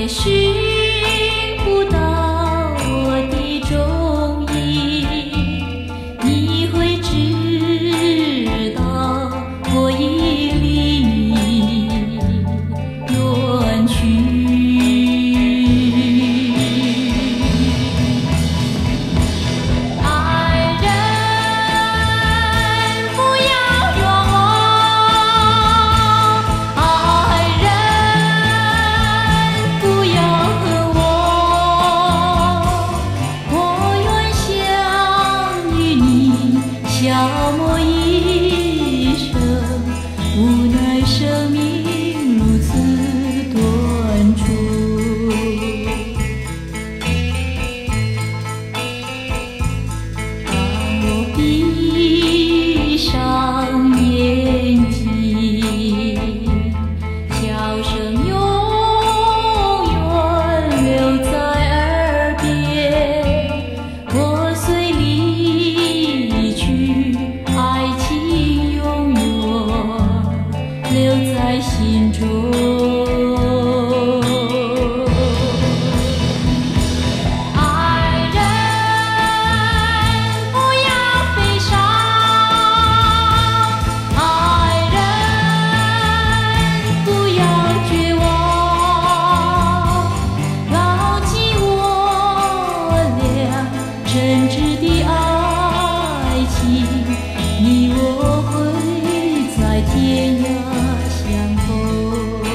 也寻不到我的踪影，你会知道我已离你远去。爱人不要冤枉，爱人不要恨我，我愿想与你消磨一生，无奈生命如此短促。当我闭上眼睛，笑声永远留在耳边，我虽离去，爱情永远留在心中。爱人不要悲伤，爱人不要绝望，牢记我俩真挚的爱情，你我会在天涯相逢。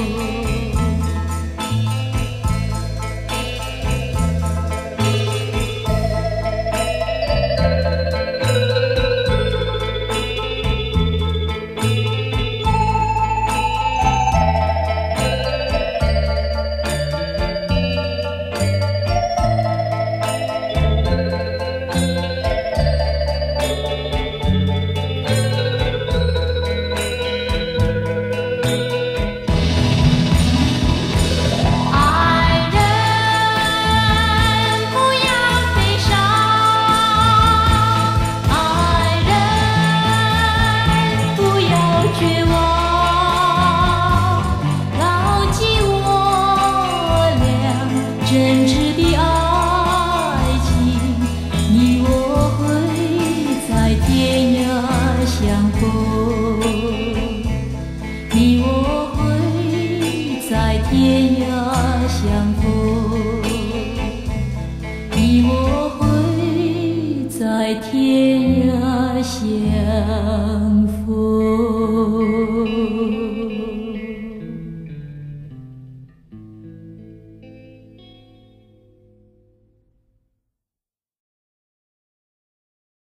爱人不要悲伤，爱人不要绝望，牢记我俩真挚的爱情，你我会在天涯相逢，你我会在天涯相逢，你我会在天涯相逢。